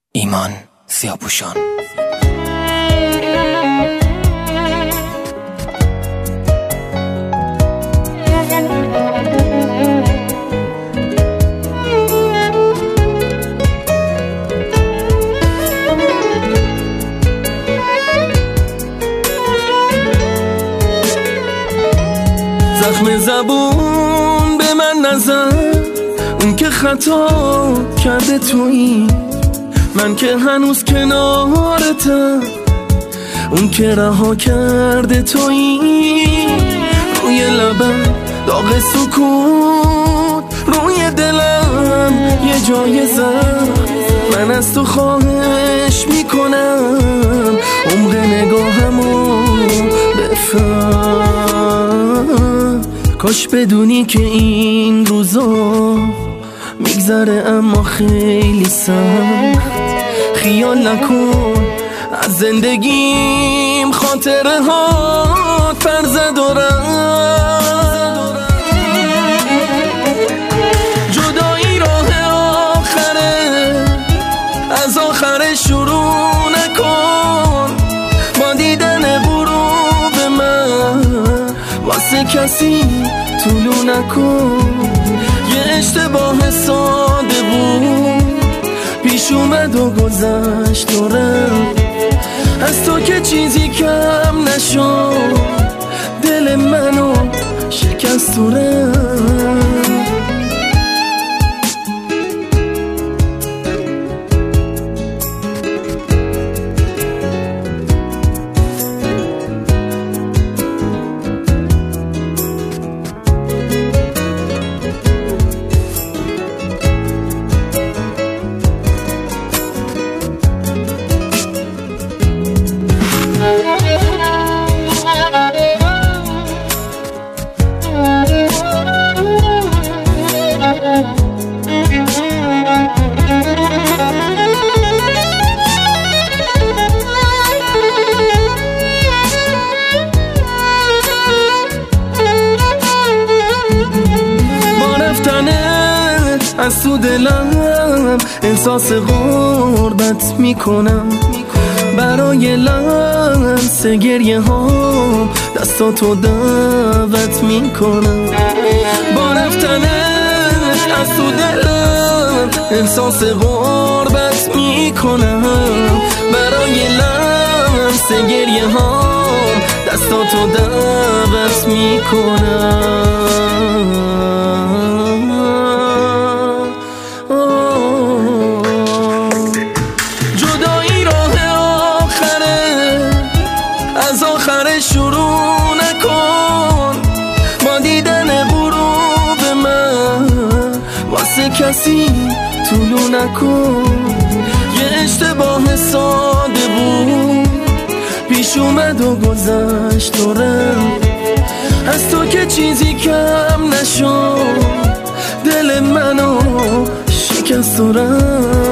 ایمان سیاه‌پوشان. زخم زبون به من نزن، اون که خطا کرده تویی، من که هنوز کنارتم، اون که رها کرده تویی. روی لبم داغ سکوت، روی دلم یه جای زخم. من از تو خواهش میکنم عمق نگاهمو بفهم. کاش بدونی که این روزا میگذره اما خیلی سخت. خیال نکن از زندگیم خاطره ها فرزه دارم. جدایی راه آخره، از آخر شروع نکن. با دیدن غروب من واسه کسی طولو نکن. یه اشتباه ساده بود پیش اومد و گذشت و رفت. از تو که چیزی کم نشد، دل منو شکست و رفت. از تو دلم احساس غربت میکنم. برای لمس گریه ها دستاتو دعوت میکنم. با رفتنت از تو دلم احساس غربت میکنم. برای لمس گریه ها دستاتو دعوت میکنم. از آخر شروع نکن. با دیدن غروب من واسه کسی طولو نکن. یه اشتباه ساده بود پیش اومد و گذشت و رفت. از تو که چیزی کم نشد، دل منو شکست و رفت.